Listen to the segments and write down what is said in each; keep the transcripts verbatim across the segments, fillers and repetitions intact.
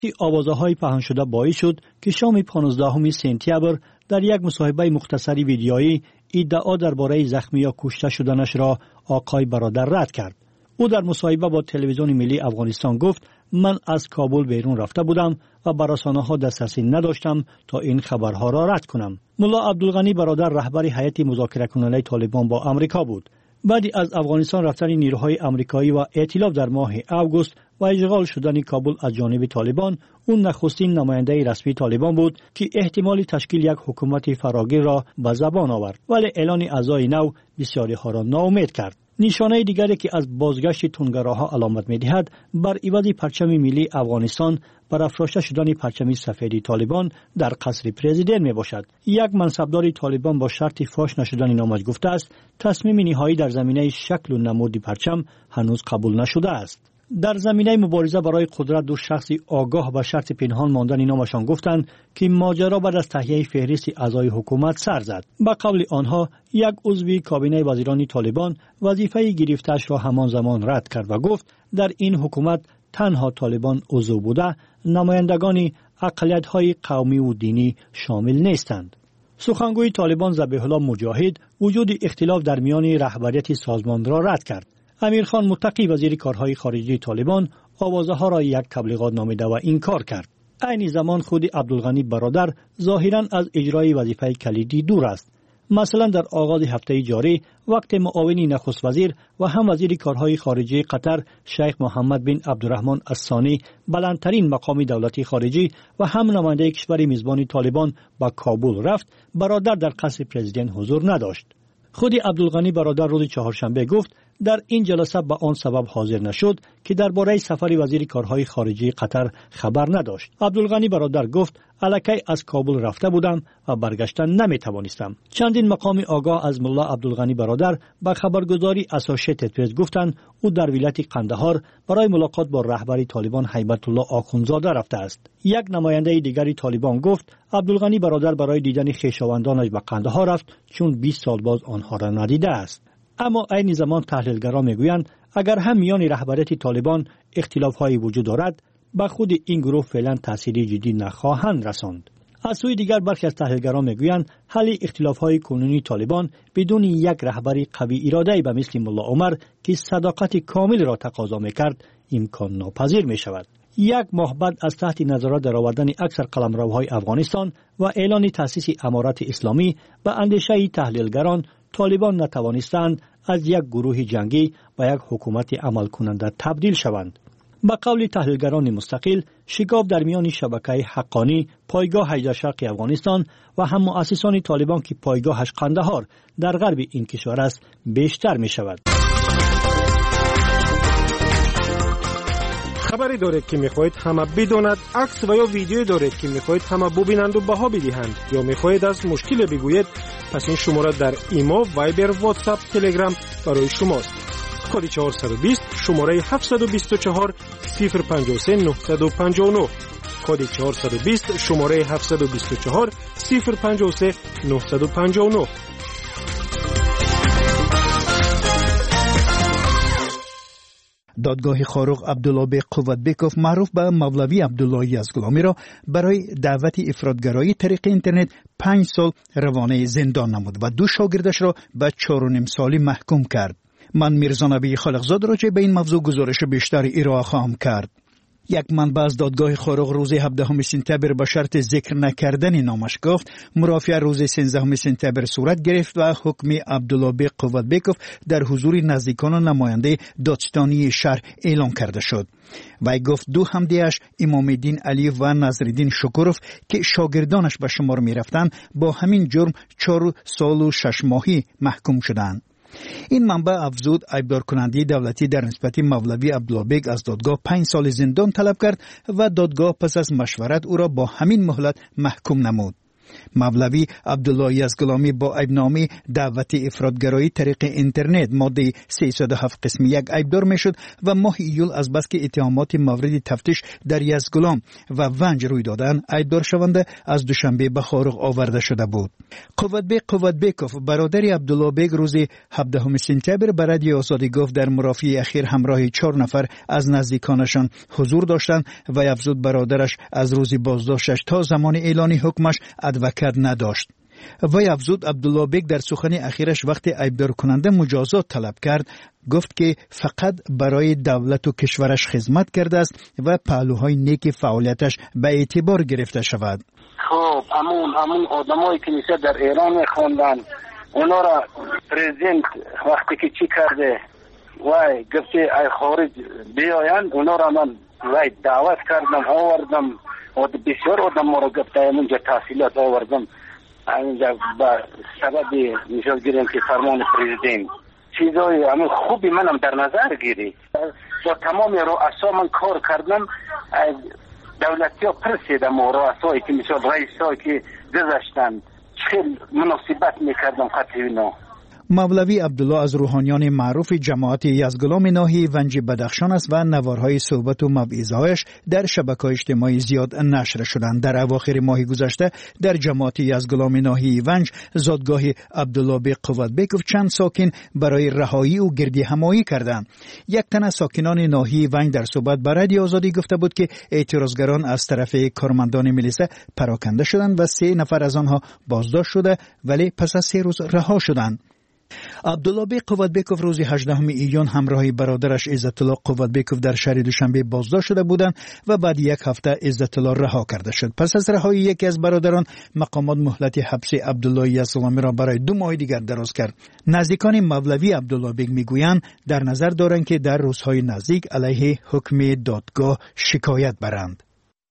آوازه‌های پهن شده باعث شد که شام پانزدهم سپتامبر در یک مصاحبه مختصری ویدیویی ادعا درباره زخمی یا کشته شدنش را آقای برادر رد کرد. او در مصاحبه با تلویزیون ملی افغانستان گفت: من از کابل بیرون رفته بودم و به رسانه‌ها دسترسی نداشتم تا این خبرها را رد کنم. ملا عبدالغنی برادر رهبر هیئت مذاکره کننده طالبان با آمریکا بود. بعد از افغانستان رفتن نیروهای آمریکایی و ائتلاف در ماه آگوست و اشغال شدن کابل از جانب طالبان، اون نخستین نماینده رسمی طالبان بود که احتمال تشکیل یک حکومت فراگیر را به زبان آورد، ولی اعلان اعضای نو بسیاری ها را ناامید کرد. نشانه دیگری که از بازگشت تندگراها علامت می‌دهد، بر عوض پرچم ملی افغانستان برافراشته شدن پرچم سفید طالبان در قصر پرزیدنت میباشد. یک منصبدار طالبان با شرط فاش نشدن نامش گفته است تصمیم نهایی در زمینه شکل و نمود پرچم هنوز قبول نشده است. در زمینه مبارزه برای قدرت دو شخصی آگاه به شرط پنهان ماندن نامشان گفتند که ماجرا بعد از تهیه فهرست اعضای حکومت سر زد. به قول آنها یک عضو کابینه وزیران طالبان وظیفه گرفته‌اش را همان زمان رد کرد و گفت در این حکومت تنها طالبان عضو بوده، نمایندگان اقلیت‌های قومی و دینی شامل نیستند. سخنگوی طالبان ذبیح الله مجاهد وجود اختلاف در میان رهبریت سازمان را رد کرد. امیرخان متقی وزیر کارهای خارجی طالبان آوازه‌ها را یک تبلیغات نامیده و انکار کرد. عین زمان خود عبدالغنی برادر ظاهراً از اجرای وظیفه کلیدی دور است. مثلا در آغاز هفته جاری وقت معاون نخست وزیر و هم وزیر کارهای خارجی قطر شیخ محمد بن عبدالرحمن الثانی بلندترین مقام دولتی خارجی و هم نماینده کشور میزبان طالبان به کابل رفت، برادر در قصر پرزیدنت حضور نداشت. خود عبدالغنی برادر روز چهارشنبه گفت در این جلسه به آن سبب حاضر نشد که درباره سفر وزیر کارهای خارجی قطر خبر نداشت. عبدالغنی برادر گفت الکی از کابل رفته بودم و برگشتن نمی توانستم. چندین مقام آگاه از ملا عبدالغنی برادر به خبرگزاری اسوسییتد پرس گفتند او در ولایت قندهار برای ملاقات با رهبر طالبان هیبت الله آخوندزاده رفته است. یک نماینده دیگری طالبان گفت عبدالغنی برادر برای دیدن خویشاوندانش به قندهار رفت چون بیست سال باز آنها را ندیده است. اما عین زمان تحلیلگران میگویند اگر هم میان رهبریت طالبان اختلاف‌هایی وجود دارد، به خود این گروه فعلا تأثیری جدی نخواهند رساند. از سوی دیگر برخی از تحلیلگران میگویند حل اختلاف‌های کنونی طالبان بدون یک رهبر قوی اراده‌ای به مثل ملا عمر که صداقت کامل را تقاضا میکرد امکان ناپذیر میشود. یک ماه بعد از تحت نظارت درآوردن اکثر قلمروهای افغانستان و اعلان تأسیس امارت اسلامی به اندیشه تحلیلگران طالبان نتوانستند از یک گروه جنگی و یک حکومت عمل کننده تبدیل شوند. به قول تحلیلگران مستقل، شگاف در میان شبکه حقانی پایگاه هجده شرق افغانستان و هم مؤسسان طالبان که پایگاهش قندهار در غرب این کشور است بیشتر می شود. خبری دارید که میخواهید همه بداند، عکس و یا ویدیو دارید که میخواهید همه ببینند و بها بدهند، یا میخواهید از مشکل بگویید، پس این شماره در ایما، وایبر، واتساپ، تلگرام برای شماست. کد چهارصد و بیست شماره هفتصد و بیست و چهار صفر پنجاه و سه نهصد و پنجاه و نه. کد چهارصد و بیست شماره هفتصد و بیست و چهار صفر پنجاه و سه نهصد و پنجاه و نه. دادگاه خاروق عبدالله بیگ قوتبیکوف معروف به مولوی عبدالله یزدگلامی را برای دعوت افراطگرایی طریق اینترنت پنج سال روانه زندان نمود و دو شاگردش را به چهار و نیم سالی محکوم کرد. من میرزا نبی خالقزاد راجع به این موضوع گزارش بیشتر ارائه خواهم کرد. یک منبع از دادگاه خاروق روز هفدهم سپتامبر به شرط ذکر نکردن نامش گفت مرافعه روز سیزدهم سپتامبر صورت گرفت و حکم عبدالله بیگ قوتبیکوف در حضور نزدیکان و نماینده دادستانی شهر اعلام کرده شد. وی گفت دو همدیش امام الدین علیف و نصرالدین شکروف که شاگردانش به شمار می رفتند با همین جرم چهار سال و شش ماهی محکوم شدند. این منبع افزود ایبدار کننده دولتی در نسبت مولوی عبدالله بیگ از دادگاه پنج سال زندان طلب کرد و دادگاه پس از مشورت او را با همین مهلت محکوم نمود. مولوی عبدالله یزدگلامی با عیبنامه دعوت افراطگرایی طریق اینترنت ماده سیصد و هفت قسم یک عیبدار میشد و ماه ایول از بس که اتهامات مورد تفتیش در یزدگلام و ونج روی دادن عیبدار شونده از دوشنبه به خارج آورده شده بود. قوتبیک قوتبیکوف برادر عبدالله بیگ روز هفدهم سپتامبر به رادیو آزادی گفت در مرافعه اخیر همراه چهار نفر از نزدیکانشان حضور داشتند و افزود برادرش از روز بازداشتش تا زمان اعلان حکمش ادوکت نداشت. وی افزود عبدالله بیگ در سخن اخیرش وقتی عیبدار کننده مجازات طلب کرد گفت که فقط برای دولت و کشورش خدمت کرده است و پهلوهای نیک فعالیتش به اعتبار گرفته شود. خب امون امون آدمایی که میشه در ایران خوندن اونا را پرزیدنت وقتی که چی کرده وای گفته ای خارج بیاین اونا را من وای دعوت کردم آوردم و بسیار آدم ما را گفته اونجا تحصیلات آوردم اینجا با سبب نشان گیریم که فرمان پرزیدنت چیزای همون خوبی منم در نظر گیری با تمام رؤسا من کار کردم دولتی ها پرسیدم و رؤسایی که مثل رئیسایی که گذشتند خیلی مناسبت میکردم خطی اینا. مولوی عبدالله از روحانیان معروف جماعت یزدگلام ناحیه ونج بدخشان است و نوارهای صحبت و موعظه‌هایش در شبکه‌های اجتماعی زیاد نشر شدند. در اواخر ماه گذشته در جماعت یزدگلام ناحیه ونج زادگاه عبدالله بیگ قوتبیکوف چند ساکن برای رهایی و گردی همایی کردند. یک تن از ساکنان ناحیه ونج در صحبت با رادیو آزادی گفته بود که اعتراضگران از طرف کارمندان ملیسه پراکنده شدند و سه نفر از آنها بازداشت شده ولی پس از سه روز رها شدند. عبدالله بیگ قوتبیکوف روز هجدهم ایون همراه برادرش عزت الله قوتبیکوف در شهر دوشنبه بازداشت شده بودند و بعد یک هفته عزت الله رها کرده شد. پس از رهایی یکی از برادران مقامات مهلت حبس عبدالله یزدگلامی را برای دو ماه دیگر دراز کرد. نزدیکان مولوی عبدالله بیگ میگویند در نظر دارند که در روزهای نزدیک علیه حکم دادگاه شکایت برند.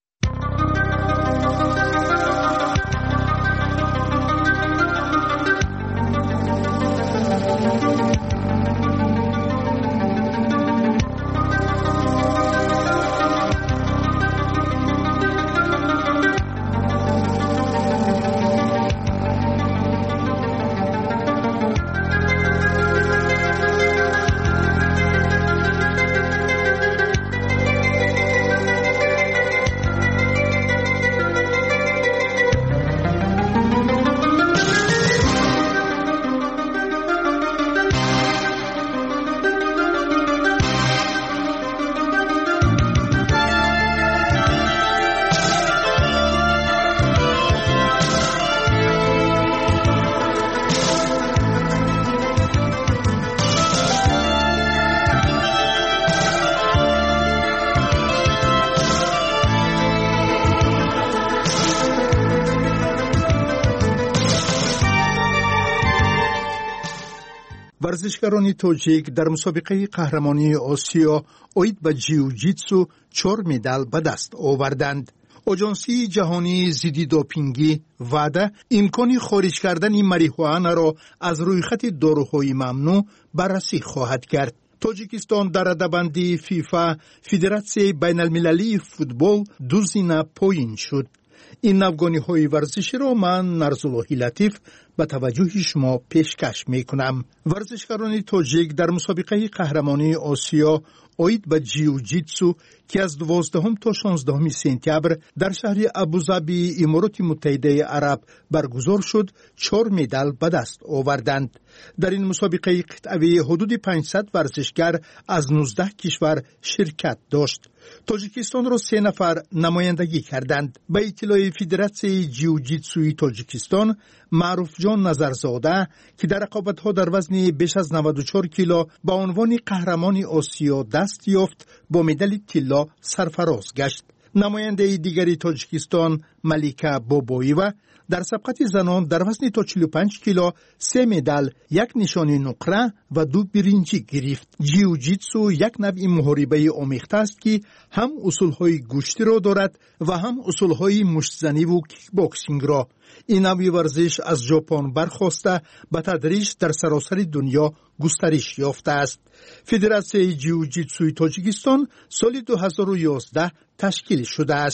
ورزشکاران تاجیک در مسابقه قهرمانی آسیا اوید به جیوجیتسو چهار مدال به دست آوردند. آژانسی جهانی ضد دوپینگی وعده امکان خارج کردن ماریجوانا را از روی خط داروهای ممنوع بررسی خواهد کرد. تاجیکستان در رده‌بندی فیفا فدراسیون بین المللی فوتبال دو زینه پایین شد. این افغانی های ورزشی را من نرزاللهی لطیف به توجه شما پیشکش می کنم. ورزشکاران تاجیک در مسابقه قهرمانی آسیا اوید به جیوجیتسو که از دوازدهم تا شانزدهم سپتامبر در شهر ابوظبی امارات متحده عرب برگزار شد چهار مدال به دست آوردند. در این مسابقه قطعی حدود پانصد ورزشگر از نوزده کشور شرکت داشت. تاجیکستان را سه نفر نمایندگی کردند. به اطلاع فدراسیون جیوجیتسوی تاجیکستان معروف جان نظرزاده که در رقابت‌ها در وزن بیش از نود و چهار کیلو با عنوان قهرمان آسیا دست یافت با مدال طلا سرفراز گشت. نماینده دیگری تاجیکستان ملیکا باباییوا در سبقت زنان در وزن تا چهل و پنج کیلو سه مدال، یک نشان نقره و دو برنجی گرفت. جیوجیتسو یک نوع محاربه آمیخته است که هم اصولهای گوشتی را دارد و هم اصولهای مشتزنی و کیک باکسینگ را. این نوع ورزش از ژاپن برخاسته به تدریج در سراسر دنیا گسترش یافته است. فدراسیون جیوجیتسوی تاجیکستان سال دو هزار و یازده تشکیل شده است.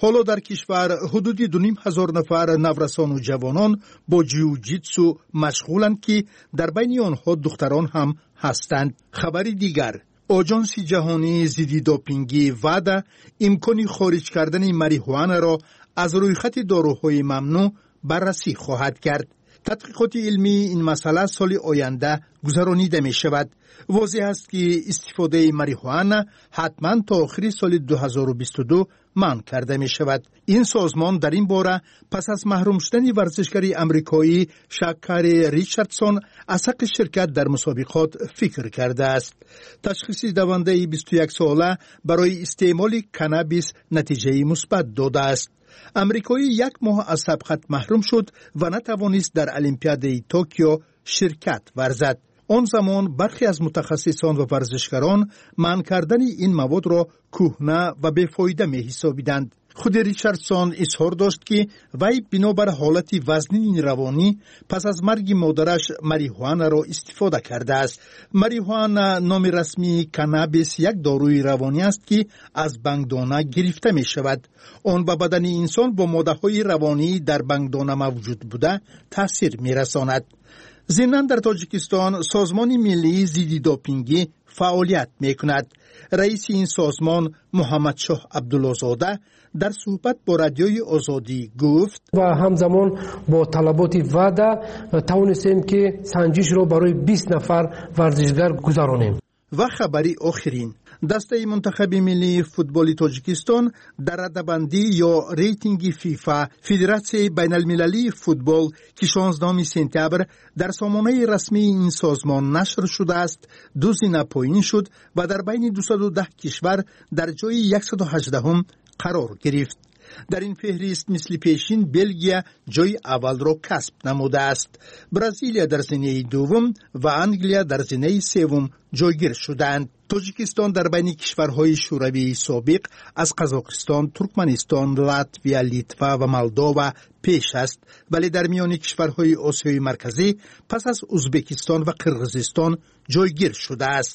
حالا در کشور حدود دو نیم هزار نفر نورسان و جوانان با جیوجیتسو مشغولند که در بین آنها دختران هم هستند. خبری دیگر، آژانس جهانی ضد دوپینگی وعده امکان خارج کردن ماریجوانا را از رویخط داروهای ممنوع بررسی خواهد کرد. تحقیقات علمی این مسئله سال آینده گذرانیده می شود. واضح است که استفاده ماریجوانا حتما تا آخر سال دو هزار و بیست و دو منع کرده می شود. این سازمان در این باره پس از محروم شدن ورزشکار امریکایی شاکاری ریچاردسون از حق شرکت در مسابقات فکر کرده است. تشخیص دونده بیست و یک ساله برای استعمال کانابیس نتیجه مثبت داده است. امریکایی یک ماه از سبقت محروم شد و نتوانست در المپیاد توکیو شرکت ورزد. آن زمان برخی از متخصصان و ورزشکاران منع کردن این مواد را کهنه و بیفایده می حسابیدند. خود ریچاردسون اظهار داشت که وی بنابر حالت وزنین روانی پس از مرگ مادرش ماریجوانا را استفاده کرده است. ماریجوانا نام رسمی کانابیس یک داروی روانی است که از بنگدانه گرفته می شود. آن به بدن انسان با ماده‌های روانی در بنگدانه موجود بوده تاثیر می رساند. ضمناً در تاجیکستان سازمان ملی ضد دوپینگی فعالیت می کند. رئیس این سازمان محمد شاه عبدالله‌زاده در صحبت با رادیوی آزادی گفت و همزمان با طلبات وعده توانستیم که سنجش را برای بیست نفر ورزشگر گذرانیم. و خبری آخرین، دسته منتخب ملی فوتبال تاجیکستان در رده‌بندی یا ریتینگ فیفا فدراسیون بین المللی فوتبال که شانزدهم سپتامبر در سامانه رسمی این سازمان نشر شده است دو زینه پایین شد و در بین دویست و ده کشور در جای صد و هجده قرار گرفت. در این فهرست مثل پیشین بلژیا جای اول را کسب نموده است. برزیلیا در زینه دوم و انگلیا در زینه سوم جایگیر شدند. تاجیکستان در بین کشورهای شوروی سابق از قزاقستان، ترکمنستان، لاتویا، لیتوا و مولداوا پیش است، ولی در میان کشورهای آسیای مرکزی پس از ازبکستان و قرقیزستان جایگیر شده است.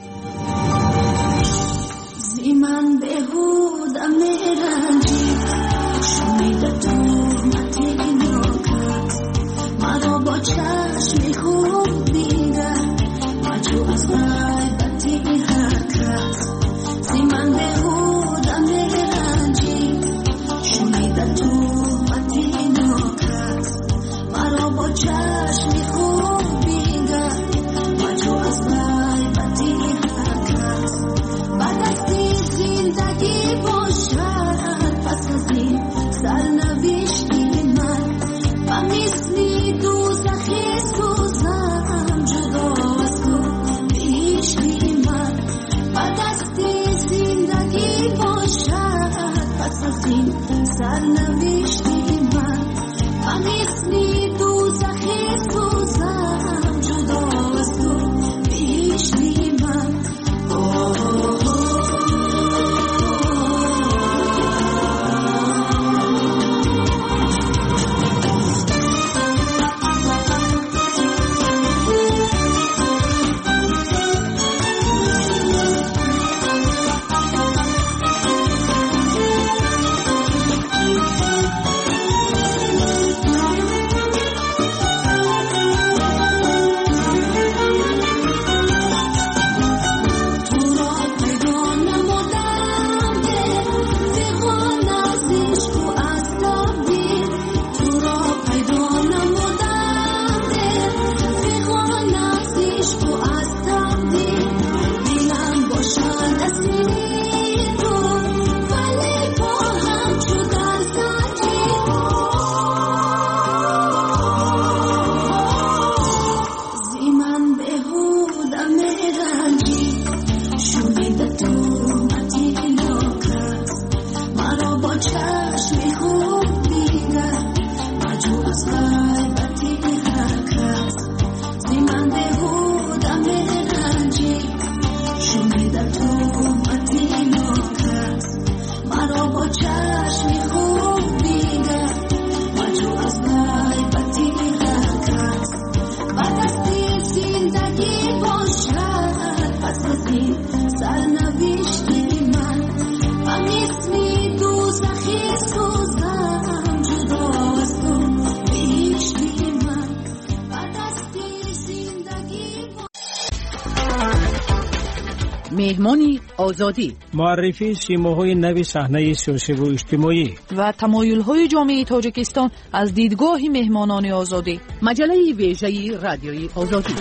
زیمان بهود امیرانجی شمید دورمت اینوکت مرا با چشمی خوب دیگر مجو از غیبتی حرکت زیمان بهود امیرانجی شمید دورمت اینوکت مرا با چشمی خوب دیگر مجو از غیبتی حرکت بعد از زندگی باشد پس از این سرنوشتی من و مثلی دوزخی سوزم جدا از تو پیش بی من بعد از زندگی باشد پس از این سرنوشتی من و مثلی دوزخی سوزم جدا از تو پیش بی من. مهمانی آزادی، معرفی سیماهای نوی صحنه سیاسی و اجتماعی و تمایل‌های جامعه تاجیکستان از دیدگاه مهمانان آزادی. مجله ویژه رادیوی آزادی.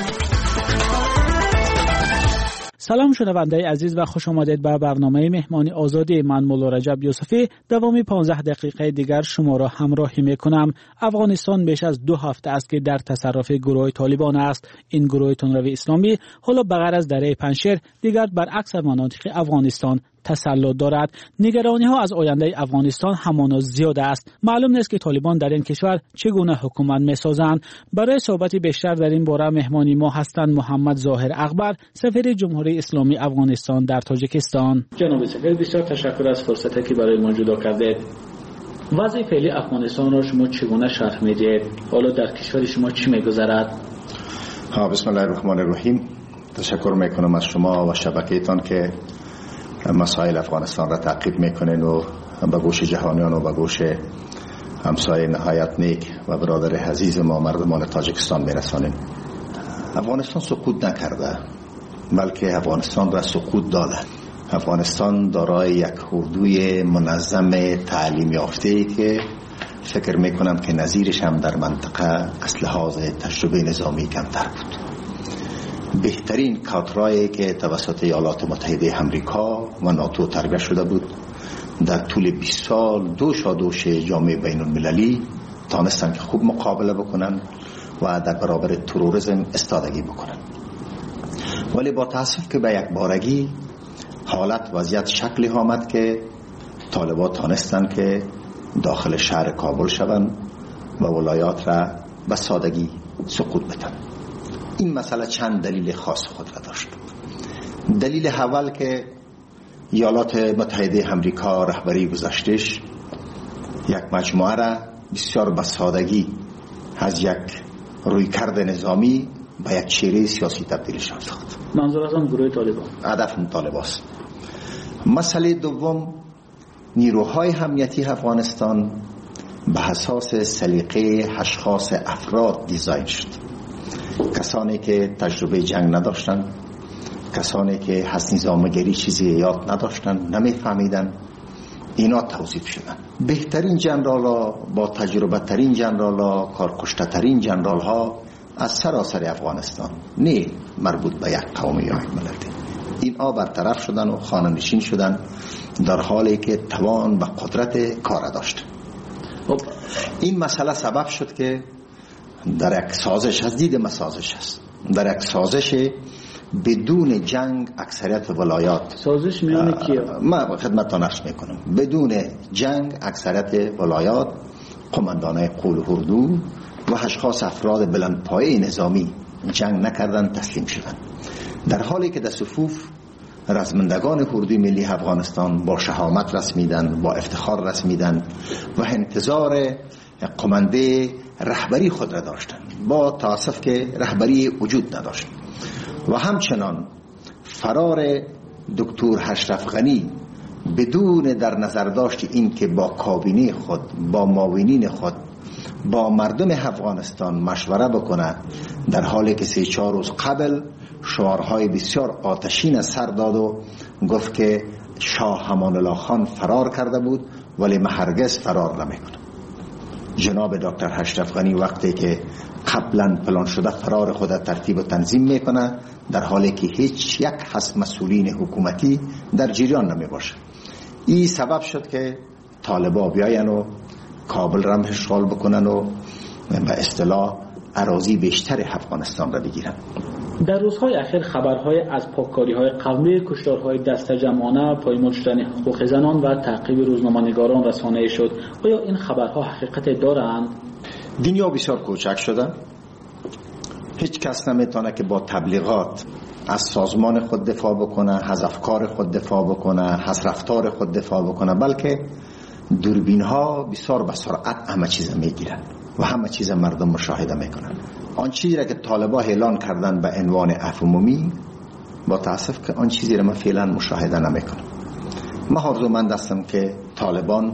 سلام شنونده عزیز و خوش آمدید به برنامه مهمانی آزادی. من مولا رجب یوسفی دوام پانزده دقیقه دیگر شما را همراهی میکنم. افغانستان بیش از دو هفته است که در تصرف گروه طالبان است. این گروه تندروی اسلامی حالا بغیر از دره پنجشیر دیگر بر اکثر مناطق افغانستان تسلط دارد. نگرانی ها از آینده افغانستان همانا زیاد است. معلوم نیست که طالبان در این کشور چگونه حکومت میسازند. برای صحبت بیشتر در این باره مهمانی ما هستند محمد ظاهر اکبر، سفیر جمهوری اسلامی افغانستان در تاجیکستان. جناب سفیر، بسیار تشکر از فرصتی که برای ما جدا کردید. وضع فعلی افغانستان را شما چگونه شرح میدید؟ حالا در کشور شما چی میگذرد؟ ها بسم الله الرحمن الرحیم. تشکر میکنم از شما و شبکه‌تان که مسائل افغانستان را تعقیب میکنین و به گوش جهانیان و به گوش همسایه نهایت نیک و برادر عزیز ما مردمان تاجیکستان میرسانین. افغانستان سقوط نکرده، بلکه افغانستان را سقوط داده. افغانستان دارای یک اردوی منظم تعلیم یافته‌ای که فکر میکنم که نظیرش هم در منطقه از لحاظ تجربه نظامی کمتر بود. بهترین کادرایی که توسط ایالات متحده آمریکا و ناتو تربیت شده بود در طول بیست سال دوشادوش جامعه بین المللی تانستن که خوب مقابله بکنن و در برابر تروریسم استادگی بکنن. ولی با تاسف که به یک بارگی حالت وضعیت شکلی آمد که طالبان تانستن که داخل شهر کابل شوند و ولایات را به سادگی سقوط بدن. این مسئله چند دلیل خاص خود را داشت. دلیل اول که ایالات متحده آمریکا رهبری گذاشتش یک مجموعه را بسیار به سادگی از یک رویکرد نظامی به یک چهره سیاسی تبدیلش داد. منظور از آن گروه طالبان؟ هدف طالبان است. مسئله دوم، نیروهای امنیتی افغانستان به اساس سلیقه اشخاص افراد دیزاین شد. کسانی که تجربه جنگ نداشتن، کسانی که از نظامگری چیزی یاد نداشتن، نمیفهمیدن، اینا توظیف شدن. بهترین جنرال ها با تجربه ترین جنرال ها، کارکشته ترین جنرال ها از سراسر افغانستان، نه مربوط به یک قوم یا یک ملت، اینا برطرف شدن و خانه نشین شدن در حالی که توان و قدرت کار داشتن. این مسئله سبب شد که در یک سازش از دید مسازش است، در یک سازش بدون جنگ اکثریت ولایات، سازش میان کیا؟ ما خدمتتان عرض میکنم، بدون جنگ اکثریت ولایات قماندانای قول اردو و اشخاص افراد بلندپایه نظامی جنگ نکردن، تسلیم شدن، در حالی که در صفوف رزمندگان اردوی ملی افغانستان با شهامت رسمیدن، با افتخار رسمیدن و انتظار قمانده رهبری خود را داشتن، با تاسف که رهبری وجود نداشت. و همچنان فرار دکتر اشرف غنی بدون در نظر داشت این که با کابینه خود، با معاونین خود، با مردم افغانستان مشوره بکنه، در حالی که سه چهار روز قبل شعارهای بسیار آتشین سر داد و گفت که شاه امان الله خان فرار کرده بود ولی من هرگز فرار نمیکنم. جناب دکتر اشرف غنی وقتی که قبلا پلان شده فرار خود ترتیب و تنظیم میکنه، در حالی که هیچ یک از مسئولین حکومتی در جریان نمی باشه. این سبب شد که طالبا بیاین و کابل را اشغال بکنن و به اصطلاح اراضی بیشتر افغانستان را بگیرن. در روزهای اخیر خبرهای از پاککاری‌های قومی، کشتارهای دست جمعانه، پایمال شدن حقوق زنان و تعقیب روزنامه‌نگاران رسانه‌ای شد. آیا این خبرها حقیقت دارند؟ دنیا بسیار کوچک شده. هیچ کس نمیتونه که با تبلیغات از سازمان خود دفاع بکنه، از افکار خود دفاع بکنه، از رفتار خود دفاع بکنه، بلکه دوربین ها بسیار به سرعت همه چیز میگیرن و همه چیز مردم مشاهده میکنن. آن چیزی را که طالبان اعلان کردن به عنوان عفو عمومی، با تاسف که آن چیزی را من فعلا مشاهده نمیکنم. من آرزومند هستم که طالبان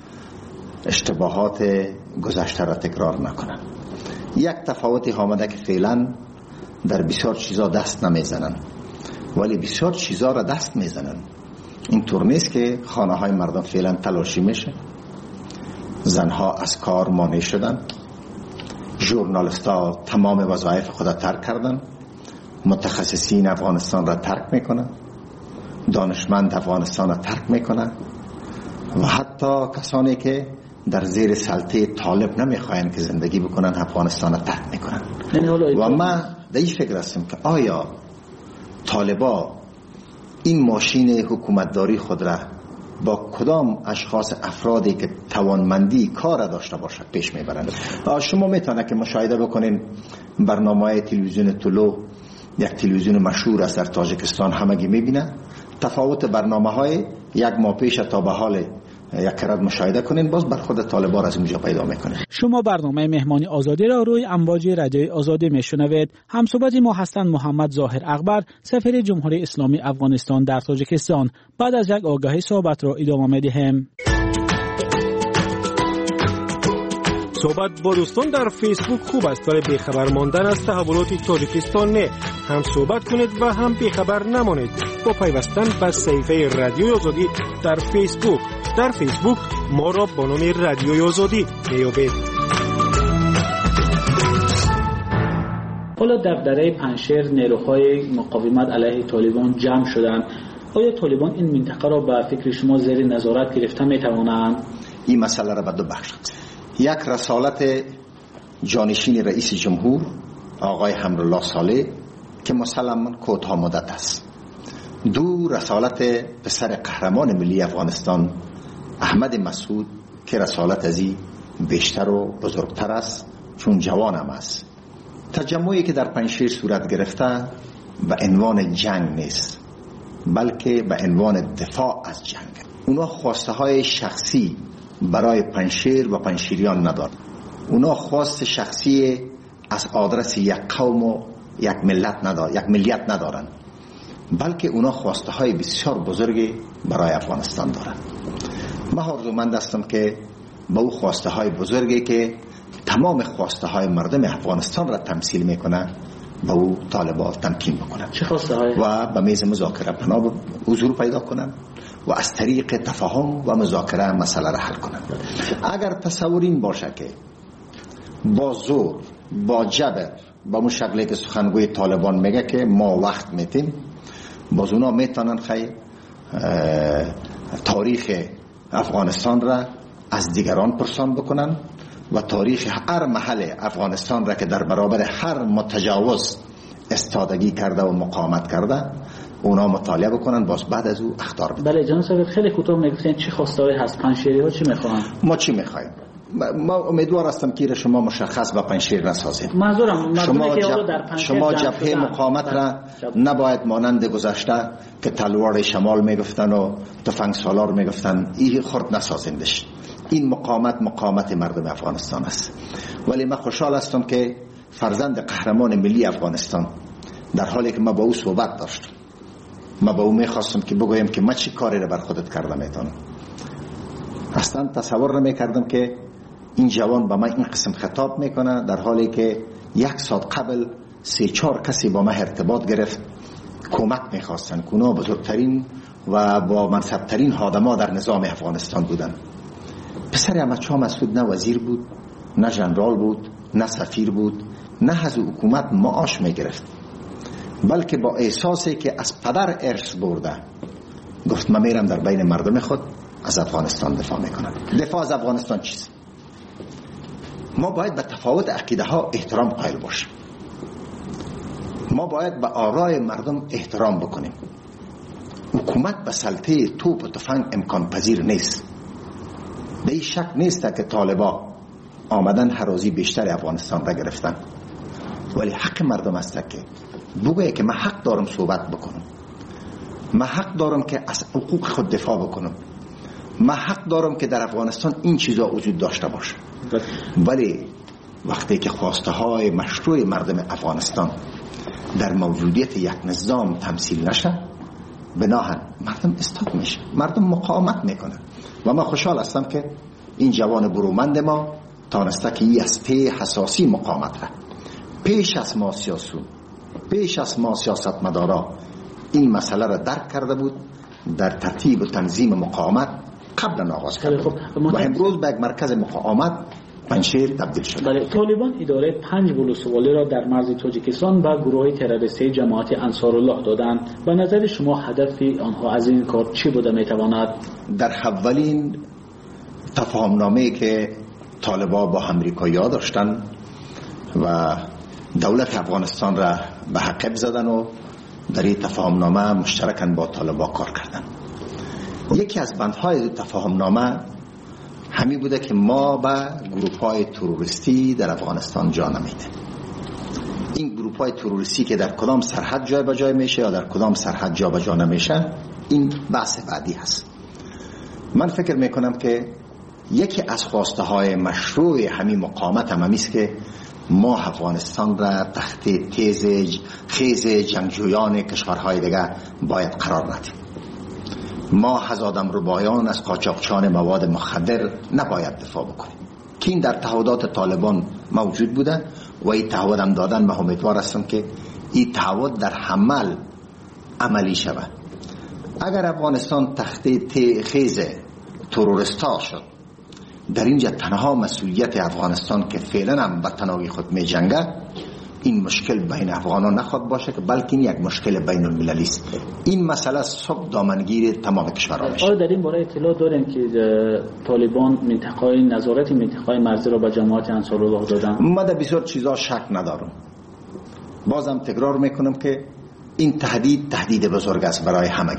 اشتباهات گذشته را تکرار نکنن. یک تفاوتی آمده که فعلا در بسیار چیزا دست نمیزنن. ولی بسیار چیزا را دست میزنن. این طور نیست که خانه های مردم فعلا تلاشی میشه. زنها از کار مانع شدن، ژورنالیست ها تمام وظایف خود ترک کردن، متخصصین افغانستان را ترک میکنن، دانشمند افغانستان را ترک میکنن و حتی کسانی که در زیر سلطه طالب نمیخواین که زندگی بکنن افغانستان را ترک میکنن. و ما در این فکر هستم که آیا طالبا این ماشین حکومتداری خود را با کدام اشخاص افرادی که توانمندی کار داشته باشه پیش میبرند؟ شما میتونه که مشاهده بکنین برنامه تلویزیون طلوع، یک تلویزیون مشهور است در تاجیکستان، همگی میبینه. تفاوت برنامه های یک ماه پیش تا به حال یک کرد مشاهده کنین، باز بر خود طالبان از اینجا پیدا میکنه. شما برنامه مهمانی آزادی را روی امواج رادیوی آزادی میشنوید. همصحبت ما هستند محمد ظاهر اکبر، سفیر جمهوری اسلامی افغانستان در تاجیکستان. بعد از یک آگاهی صحبت را ادامه میدیم. صحبت با دوستان در فیسبوک خوب است، ولی بیخبر ماندن از تحولات تاجیکستان نه. هم صحبت کنید و هم بیخبر نمانید با پیوستن به صفحه رادیوی آزادی در فیسبوک. در فیسبوک ما را با نام رادیوی آزادی میابید. حالا در دره پنشیر نیروهای مقاومت علیه طالبان جمع شدند. آیا طالبان این منطقه را به فکر شما زیر نظارت گرفته میتوانند؟ این مسئله را به دو بخش یک رسالت جانشین رئیس جمهور آقای حمدالله صالح که مسلماً کوتاه مدت است، دو رسالت پسر قهرمان ملی افغانستان احمد مسعود که رسالت ازی بیشتر و بزرگتر است چون جوانم است. تجمعی که در پنشیر صورت گرفته به عنوان جنگ نیست بلکه به عنوان دفاع از جنگ. اونا خواسته های شخصی برای پنشیر و پنشیریان ندارد. اونا خواست شخصی از آدرس یک قوم و یک ملت ندارد، یک ملیت ندارند، بلکه اونا خواسته های بسیار بزرگی برای افغانستان دارند. من آرزومند هستم که با او خواسته های بزرگی که تمام خواسته های مردم افغانستان را تمثیل میکنه با او طالبان تمکین بکنن. چه خواسته های؟ و به میز مذاکره پناه حضور پیدا کنن و از طریق تفاهم و مذاکره مسئله را حل کنن. اگر تصور این باشه که با زور، با جبر، با اون شکلی که سخنگوی طالبان میگه که ما وقت میتیم، باز اونا میتونن خیلی تاریخ افغانستان را از دیگران پرسان بکنن و تاریخ هر محل افغانستان را که در برابر هر متجاوز استادگی کرده و مقاومت کرده اونا مطالعه بکنن، باز بعد از او اخطار بدن. بله جناب صاحب، خیلی کوتاه میگفتین چی خواسته‌ای هست؟ پنشیری ها چی میخوان؟ ما چی میخوایم؟ ما امیدوار هستم که شما مشخص با پنشیر نسازید. معذورم، شما که جب... در پنشیر شما جبهه مقاومت را نباید مانند گذشته که تلوار شمال میگفتن و تفنگ سالار میگفتن این خرد نسازیندش. این مقاومت مقاومت مردم افغانستان است. ولی من خوشحال هستم که فرزند قهرمان ملی افغانستان در حالی که ما با او صحبت داشتم، ما با او میخواستم که بگویم که ما چی کاری را بر خودت کرده میتونم، اصلا تصور نمیکردم که این جوان با من این قسم خطاب میکنه در حالی که یک ساعت قبل سه چهار کسی با من ارتباط گرفت، کمک میخواستن که اونا بزرگترین و با منصبترین آدما در نظام افغانستان بودن. پسر احمد شاه مسعود نه وزیر بود، نه ژنرال بود، نه سفیر بود، نه از حکومت معاش میگرفت، بلکه با احساسی که از پدر ارث برده گفت من میرم در بین مردم خود از افغانستان دفاع میکنم. دفاع از افغانستان چیست؟ ما باید به تفاوت عقیده ها احترام قائل باشیم. ما باید به آرای مردم احترام بکنیم. حکومت به سلطه توپ و تفنگ امکان پذیر نیست. به این شک نیست که طالبا آمدن هرازی بیشتر افغانستان را گرفتن، ولی حق مردم است که بگویه که من حق دارم صحبت بکنم، من حق دارم که از حقوق خود دفاع بکنم، من حق دارم که در افغانستان این چیزا وجود داشته باشه. ولی وقتی که خواسته های مشروع مردم افغانستان در موجودیت یک نظام تمثیل نشه، بناهن مردم استاپ میشه، مردم مقاومت میکنن. و من خوشحال هستم که این جوان برومند ما تانسته که این از پی حساسی مقاومت را پیش از ما سیاسون، پیش از ما سیاست مدارا این مسئله را درک کرده بود در ترتیب و تنظیم مقاومت قبلا آغاز کرده بود و امروز به یک مرکز مقاومت پنجشیر تبدیل شده. بله، طالبان اداره پنج ولسوالی را در مرز تاجیکستان به گروه تروریستی جماعت انصارالله دادند. به نظر شما هدف آنها از این کار چی بوده میتواند؟ در اولین تفاهمنامه‌ای که طالبان با امریکایی‌ها داشتن و دولت افغانستان را به حقیب زدن و در این تفاهمنامه مشترکاً با طالبان کار کردن. یکی از بندهای تفاهمنامه همین بوده که ما به گروه‌های تروریستی در افغانستان جا نمیدیم. این گروه‌های تروریستی که در کدام سرحد جای به جای میشه یا در کدام سرحد جا به جا نمیشه، این بحث بعدی هست. من فکر میکنم که یکی از خواسته های مشروع همین مقاومت هم است که ما افغانستان را تحت تیز خیز جنگجویان کشورهای دیگه باید قرار ندیم. ما از آدمربایان، از قاچاقچیان مواد مخدر نباید دفاع بکنیم که این در تعهدات طالبان موجود بوده و این تعهد هم دادن. من امیدوار هستم که این تعهد در عمل عملی شود. اگر افغانستان تحت خیز تروریستا شد، در اینجا تنها مسئولیت افغانستان که فعلا هم به تنهایی خود می جنگه، این مشکل بین افغانان نخواد باشه که بلکه یک مشکل بین المللی است. این مسئله صبح دامنگیر تمام کشورها میشه. آیا در این باره اطلاع داریم که طالبان منطقه نظارت منطقه مرزی را به جماعت انصارالله دادن؟ من در بسیار چیزا شک ندارم. بازم تکرار میکنم که این تهدید تهدید بزرگ است برای همگی.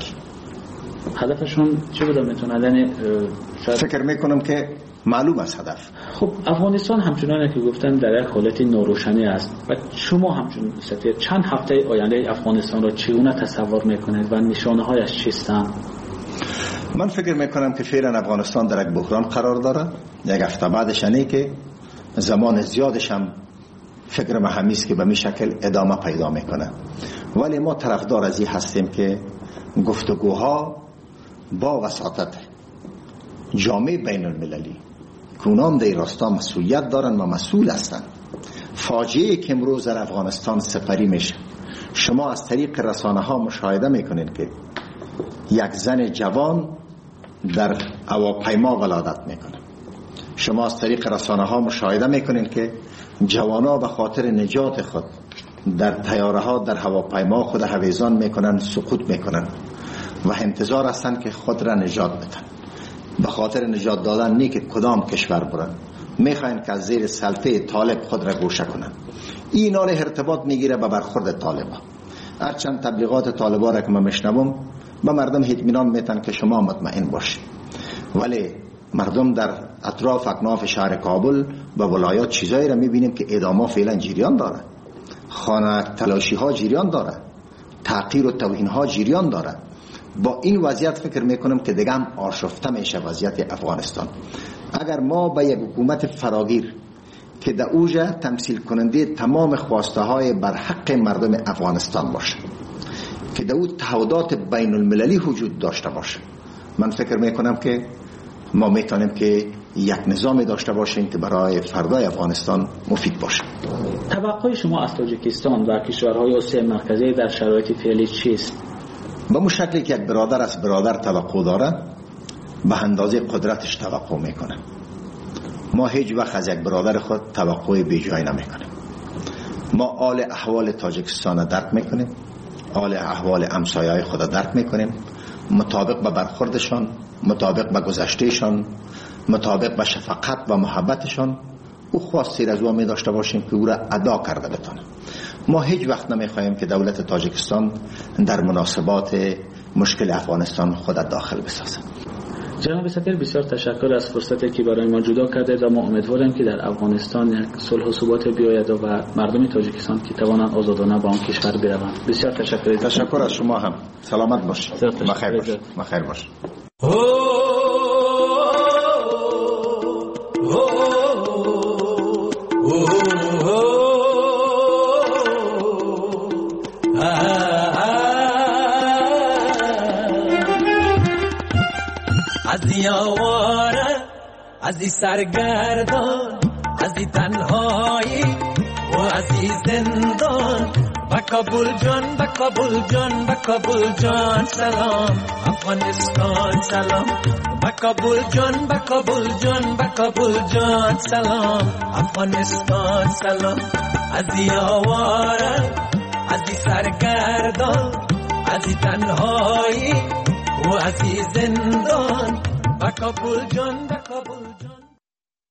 هدفشون چی بوده میتونه؟ شاید فکر میکنم که معلوم است هدف. خب افغانستان همچنان که گفتن در یک حالت ناروشنی است و شما همچنان سفیر چند هفته آینده افغانستان را چگونه تصور میکنید و نشانه هایش چیستند؟ من فکر میکنم که فعلا افغانستان در یک بحران قرار داره. یک هفته بعدش اینه که زمان زیادش هم فکر من همیست که به می شکل ادامه پیدا میکنه. ولی ما طرفدار از این هستیم که گفتگوها با وساطت جامعه بین المللی که اونام در راستا مسئولیت دارن و مسئول هستن. فاجعه که امروز در افغانستان سپری میشه، شما از طریق رسانه ها مشاهده میکنین که یک زن جوان در هواپیما ولادت میکنه. شما از طریق رسانه ها مشاهده میکنین که جوانا به خاطر نجات خود در طیاره ها در هواپیما خود هویزان میکنن، سقوط میکنن و انتظار هستن که خود را نجات بدن. به خاطر نجات دادن نی که کدام کشور برن، میخواین که از زیر سلطه طالب خود را گوشه کنن. این حال ارتباط میگیره به برخورد طالبا. هرچند تبلیغات طالبا را که من میشنوم به مردم اطمینان میتن که شما مطمئن باشید، ولی مردم در اطراف اکناف شهر کابل و ولایات چیزایی را میبینیم که اعدام ها فعلا جریان داره، خانه تلاشی ها جریان داره، تحقیر و توهین ها جریان داره. با این وضعیت فکر میکنم که دیگه هم آشفته میشه وضعیت افغانستان. اگر ما به یک حکومت فراگیر که در اوجه تمثیل کننده تمام خواسته های بر حق مردم افغانستان باشه، که در او تعهدات بین المللی وجود داشته باشه، من فکر میکنم که ما میتونیم که یک نظام داشته باشیم که برای فردای افغانستان مفید باشه. توقع شما از تاجیکستان و کشورهای آسیای مرکزی در شرایط فعلی چیست؟ به اون شکلی که یک برادر از برادر توقع داره، به اندازه قدرتش توقع میکنه. ما هیچ وقت از یک برادر خود توقع بی جای نمیکنیم. ما حال احوال تاجیکستان درک میکنیم، حال احوال همسایه‌های خود درک میکنیم، مطابق به برخوردشان، مطابق به گذشتهشان، مطابق به شفقت و محبتشان او خواستی از او می داشته باشیم که او را ادا کرده بتونه. ما هیچ وقت نمیخواهیم که دولت تاجیکستان در مناسبات مشکل افغانستان خود داخل بسازد. جناب سفیر، بسیار تشکر از فرصتی که برای ما جدا کرده و ما امیدواریم که در افغانستان یک صلح و ثبات بیاید و مردم تاجیکستان که توانند آزادانه به آن کشور بروند. بسیار تشکر. تشکر از شما هم. سلامت باشید. بخیر باشید. بخیر باشید. از دیواره، از دی سرگردان، از دی تنهایی و از دی زندان، و کابل جان با کابل جان با کابل جان سلام افغانستان سلام با کابل جان با کابل جان با کابل جان سلام افغانستان سلام از یاواره از سرگردان از تنهایی و از زندان با کابل جان با کابل جان